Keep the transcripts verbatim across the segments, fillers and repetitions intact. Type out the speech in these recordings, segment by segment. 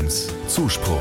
eins Zuspruch.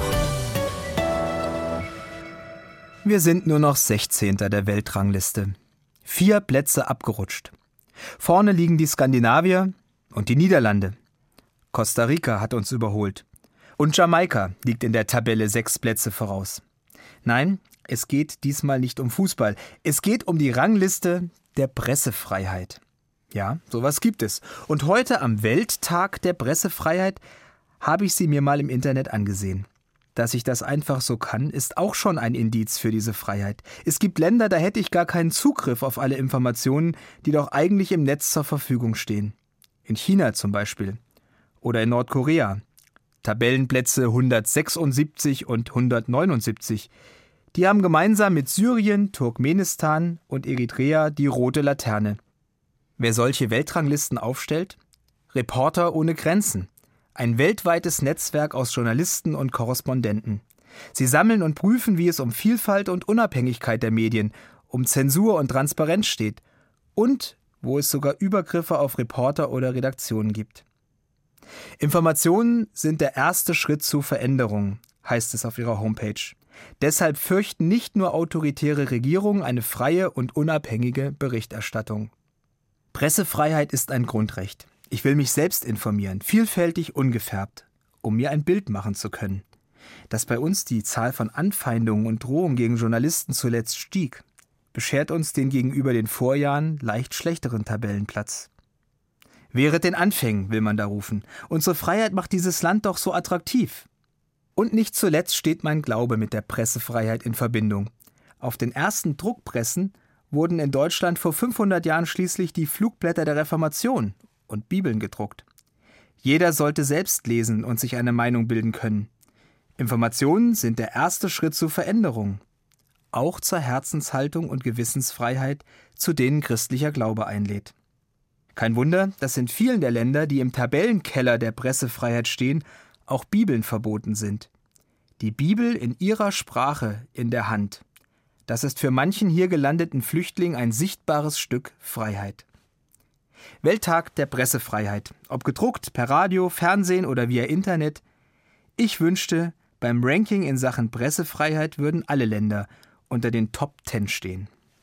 Wir sind nur noch sechzehnter der Weltrangliste. Vier Plätze abgerutscht. Vorne liegen die Skandinavier und die Niederlande. Costa Rica hat uns überholt. Und Jamaika liegt in der Tabelle sechs Plätze voraus. Nein, es geht diesmal nicht um Fußball. Es geht um die Rangliste der Pressefreiheit. Ja, sowas gibt es. Und heute am Welttag der Pressefreiheit habe ich sie mir mal im Internet angesehen. Dass ich das einfach so kann, ist auch schon ein Indiz für diese Freiheit. Es gibt Länder, da hätte ich gar keinen Zugriff auf alle Informationen, die doch eigentlich im Netz zur Verfügung stehen. In China zum Beispiel. Oder in Nordkorea. Tabellenplätze hundertsechsundsiebzig und hundertneunundsiebzig. Die haben gemeinsam mit Syrien, Turkmenistan und Eritrea die rote Laterne. Wer solche Weltranglisten aufstellt? Reporter ohne Grenzen. Ein weltweites Netzwerk aus Journalisten und Korrespondenten. Sie sammeln und prüfen, wie es um Vielfalt und Unabhängigkeit der Medien, um Zensur und Transparenz steht und wo es sogar Übergriffe auf Reporter oder Redaktionen gibt. Informationen sind der erste Schritt zu Veränderung, heißt es auf ihrer Homepage. Deshalb fürchten nicht nur autoritäre Regierungen eine freie und unabhängige Berichterstattung. Pressefreiheit ist ein Grundrecht. Ich will mich selbst informieren, vielfältig ungefärbt, um mir ein Bild machen zu können. Dass bei uns die Zahl von Anfeindungen und Drohungen gegen Journalisten zuletzt stieg, beschert uns den gegenüber den Vorjahren leicht schlechteren Tabellenplatz. Wehret den Anfängen, will man da rufen. Unsere Freiheit macht dieses Land doch so attraktiv. Und nicht zuletzt steht mein Glaube mit der Pressefreiheit in Verbindung. Auf den ersten Druckpressen wurden in Deutschland vor fünfhundert Jahren schließlich die Flugblätter der Reformation und Bibeln gedruckt. Jeder sollte selbst lesen und sich eine Meinung bilden können. Informationen sind der erste Schritt zur Veränderung, auch zur Herzenshaltung und Gewissensfreiheit, zu denen christlicher Glaube einlädt. Kein Wunder, dass in vielen der Länder, die im Tabellenkeller der Pressefreiheit stehen, auch Bibeln verboten sind. Die Bibel in ihrer Sprache in der Hand. Das ist für manchen hier gelandeten Flüchtling ein sichtbares Stück Freiheit. Welttag der Pressefreiheit, ob gedruckt, per Radio, Fernsehen oder via Internet. Ich wünschte, beim Ranking in Sachen Pressefreiheit würden alle Länder unter den Top Ten stehen.